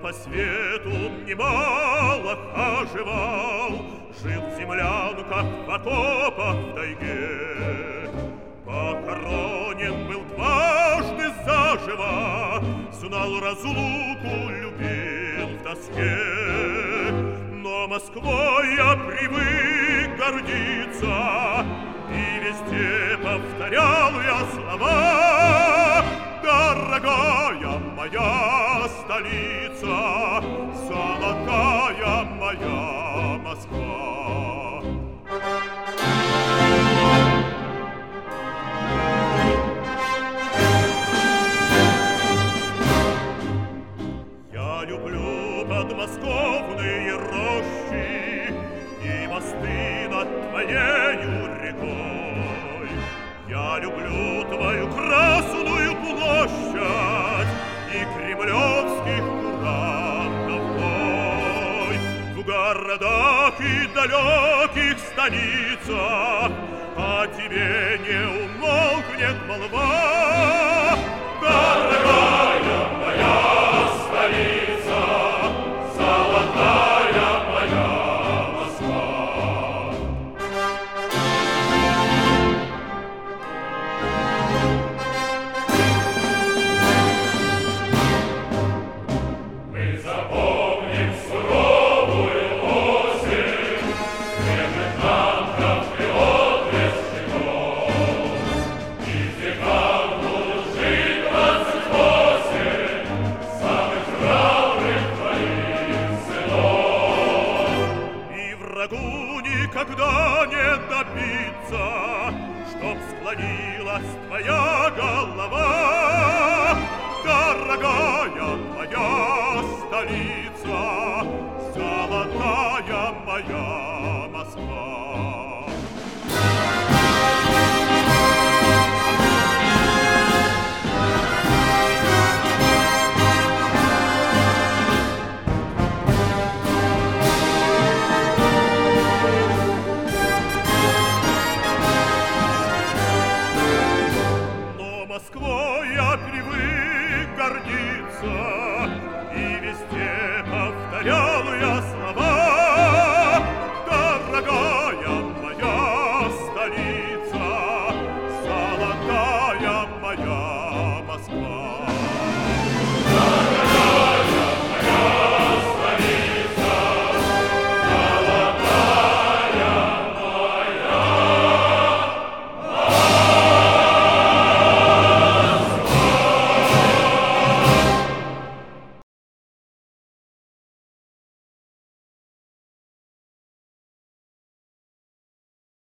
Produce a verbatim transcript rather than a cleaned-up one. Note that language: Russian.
по свету немало хаживал, жил в землянках, в окопах, в тайге. Похоронен был дважды заживо, знал разлуку, любил в тоске. Но Москвой я привык гордиться, и везде повторял я слова: дорогая моя столица, золотая моя Москва. Я люблю подмосковные рощи и мосты над твоею рекой. Я люблю твою Красную площадь и кремлевских курантов бой. В городах и далеких станицах о тебе не умолкнет молва. Дорогая моя столица, золотая моя Москва. Мы запомним суровую осень, свежих танков и отблеск щитов, и где будут жить двадцать восемь самых храбрых твоих сынов. И врагу никогда не добиться, чтоб склонилась твоя голова. Дорогая моя столица, золотая моя Москва.